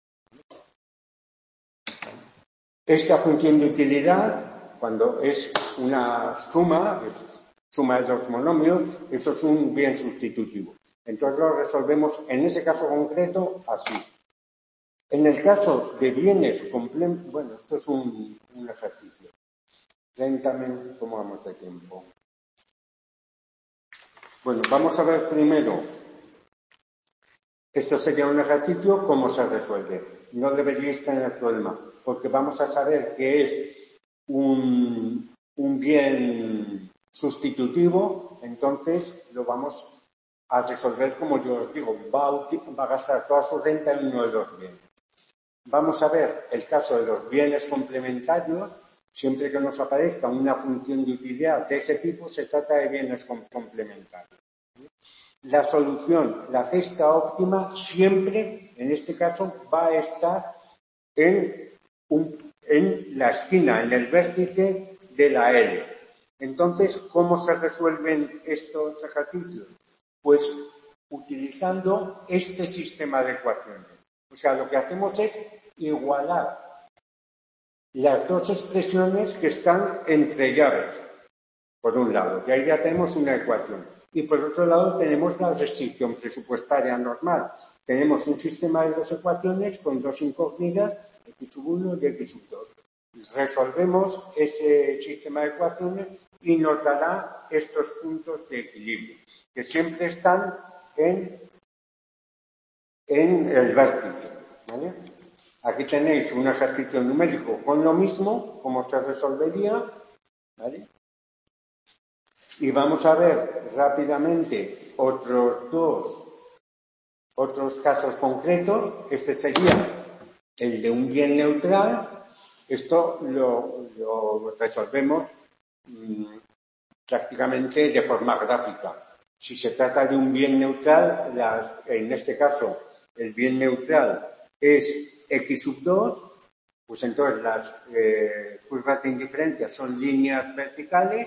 Esta función de utilidad, cuando es una suma, es suma de dos monomios, eso es un bien sustitutivo. Entonces lo resolvemos en ese caso concreto así. En el caso de bienes complementarios, bueno, esto es un, un ejercicio. Lentamente, ¿cómo vamos de tiempo? Bueno, vamos a ver primero. Esto sería un ejercicio, ¿cómo se resuelve? No deberíais tener problema, porque vamos a saber que es un, un bien sustitutivo, entonces lo vamos a resolver como yo os digo, va a, va a gastar toda su renta en uno de los bienes. Vamos a ver el caso de los bienes complementarios. Siempre que nos aparezca una función de utilidad de ese tipo, se trata de bienes complementarios. La solución, la cesta óptima, siempre, en este caso, va a estar en, un, en la esquina, en el vértice de la L. Entonces, ¿cómo se resuelven estos ejercicios? Pues utilizando este sistema de ecuaciones. O sea, lo que hacemos es igualar las dos expresiones que están entre llaves, por un lado, y ahí ya tenemos una ecuación. Y por otro lado tenemos la restricción presupuestaria normal. Tenemos un sistema de dos ecuaciones con dos incógnitas, x sub uno y x sub dos. Resolvemos ese sistema de ecuaciones y nos dará estos puntos de equilibrio, que siempre están en, en el vértice, ¿vale? Aquí tenéis un ejercicio numérico con lo mismo, cómo se resolvería, ¿vale? Y vamos a ver rápidamente otros dos, otros casos concretos. Este sería el de un bien neutral. Esto lo, lo resolvemos mmm, prácticamente de forma gráfica. Si se trata de un bien neutral, las, en este caso el bien neutral es x sub dos, pues entonces las eh, curvas de indiferencia son líneas verticales.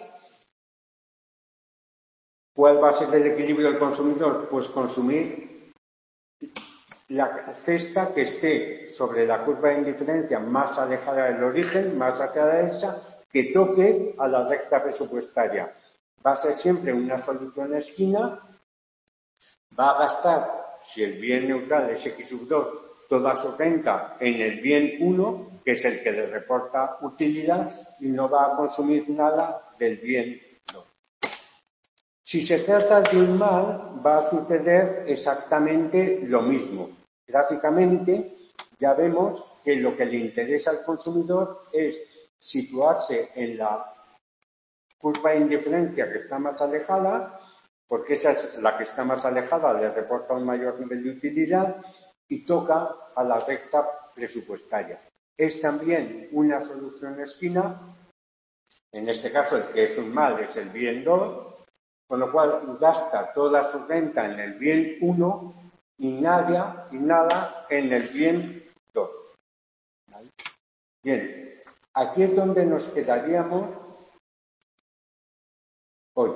¿Cuál va a ser el equilibrio del consumidor? Pues consumir la cesta que esté sobre la curva de indiferencia más alejada del origen, más hacia la derecha, que toque a la recta presupuestaria. Va a ser siempre una solución esquina, va a gastar, si el bien neutral es x sub dos, toda su renta en el bien uno, que es el que le reporta utilidad, y no va a consumir nada del bien dos. Si se trata de un mal, va a suceder exactamente lo mismo. Gráficamente, ya vemos que lo que le interesa al consumidor es situarse en la curva de indiferencia que está más alejada, porque esa es la que está más alejada, le reporta un mayor nivel de utilidad y toca a la recta presupuestaria. Es también una solución esquina, en este caso el que es un mal es el bien dos, con lo cual gasta toda su renta en el bien uno y nada, y nada en el bien dos. ¿Vale? Bien, aquí es donde nos quedaríamos hoy.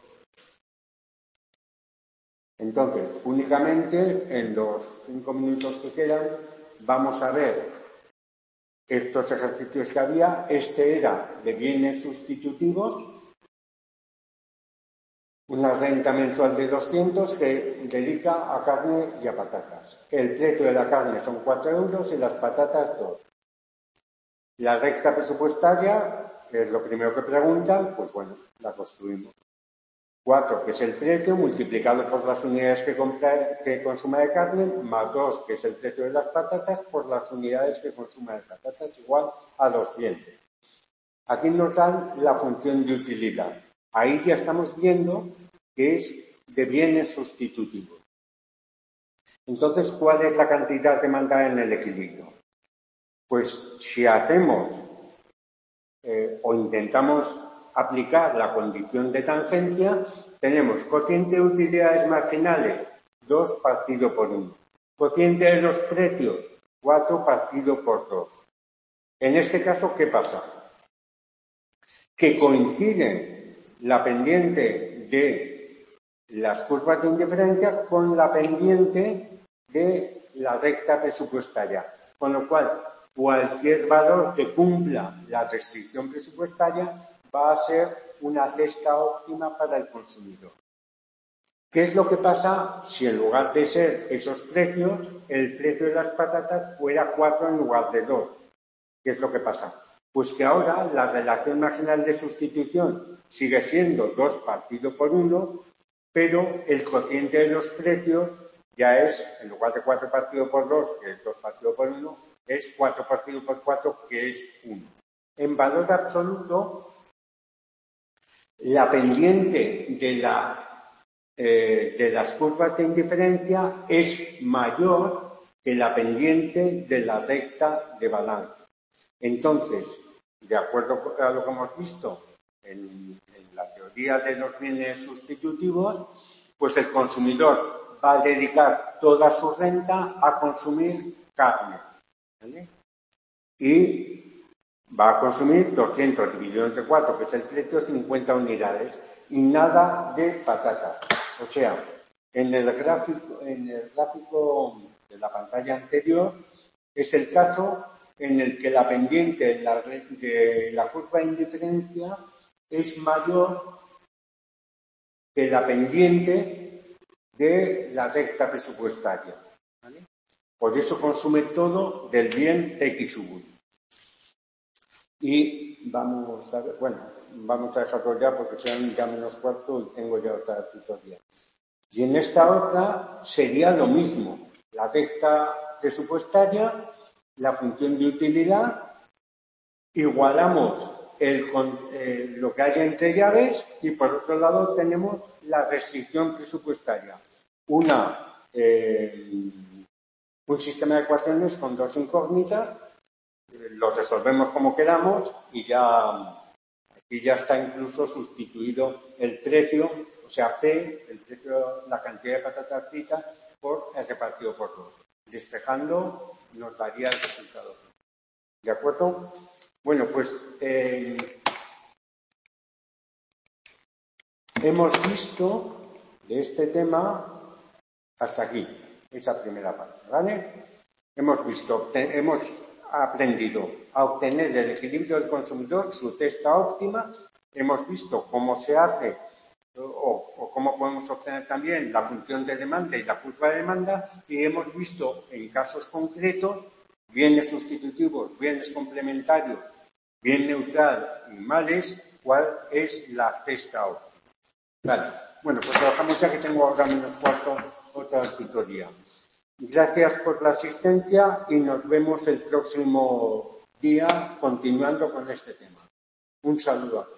Entonces, únicamente en los cinco minutos que quedan vamos a ver estos ejercicios que había. Este era de bienes sustitutivos. Una renta mensual de doscientos que dedica a carne y a patatas. El precio de la carne son cuatro euros y las patatas dos. La recta presupuestaria, que es lo primero que preguntan, pues bueno, la construimos. cuatro, que es el precio, multiplicado por las unidades que, compra, que consuma de carne, más dos, que es el precio de las patatas, por las unidades que consuma de patatas, igual a doscientos. Aquí nos dan la función de utilidad. Ahí ya estamos viendo que es de bienes sustitutivos. Entonces, ¿cuál es la cantidad demandada en el equilibrio? Pues si hacemos eh, o intentamos aplicar la condición de tangencia, tenemos cociente de utilidades marginales, dos partido por uno. Cociente de los precios, cuatro partido por dos. En este caso, ¿qué pasa? Que coinciden la pendiente de las curvas de indiferencia con la pendiente de la recta presupuestaria. Con lo cual, cualquier valor que cumpla la restricción presupuestaria va a ser una cesta óptima para el consumidor. ¿Qué es lo que pasa si en lugar de ser esos precios, el precio de las patatas fuera cuatro en lugar de dos? ¿Qué es lo que pasa? Pues que ahora la relación marginal de sustitución sigue siendo dos partido por uno, pero el cociente de los precios ya es, en lugar de cuatro partido por dos, que es dos partido por uno, es cuatro partido por cuatro, que es uno. En valor absoluto, la pendiente de, la, eh, de las curvas de indiferencia es mayor que la pendiente de la recta de balance. Entonces, de acuerdo a lo que hemos visto en, en la teoría de los bienes sustitutivos, pues el consumidor va a dedicar toda su renta a consumir carne, ¿vale? Y va a consumir doscientos dividido entre cuatro, que es el precio, cincuenta unidades, y nada de patatas. O sea, en el gráfico, en el gráfico de la pantalla anterior es el caso en el que la pendiente de la, de la curva de indiferencia es mayor que la pendiente de la recta presupuestaria, ¿vale? Por eso consume todo del bien X sub uno. Y vamos a ver, bueno, vamos a dejarlo ya porque son ya menos cuarto y tengo ya otra tutoría. Y en esta otra sería lo mismo, la recta presupuestaria, la función de utilidad, igualamos el, eh, lo que haya entre llaves y por otro lado tenemos la restricción presupuestaria. Una, eh, un sistema de ecuaciones con dos incógnitas, eh, lo resolvemos como queramos y ya, aquí ya está incluso sustituido el precio, o sea, P, el precio, la cantidad de patatas fritas por el repartido por dos. Despejando nos daría el resultado. ¿De acuerdo? Bueno, pues eh, hemos visto de este tema hasta aquí, esa primera parte, ¿vale? Hemos visto, te, hemos aprendido a obtener el equilibrio del consumidor, su cesta óptima, hemos visto cómo se hace o, o cómo podemos obtener también la función de demanda y la curva de demanda, y hemos visto en casos concretos bienes sustitutivos, bienes complementarios, bien neutral y males, cuál es la cesta óptima. Vale. Bueno, pues trabajamos ya que tengo ahora menos cuarto otra tutoría. Gracias por la asistencia y nos vemos el próximo día continuando con este tema. Un saludo a todos.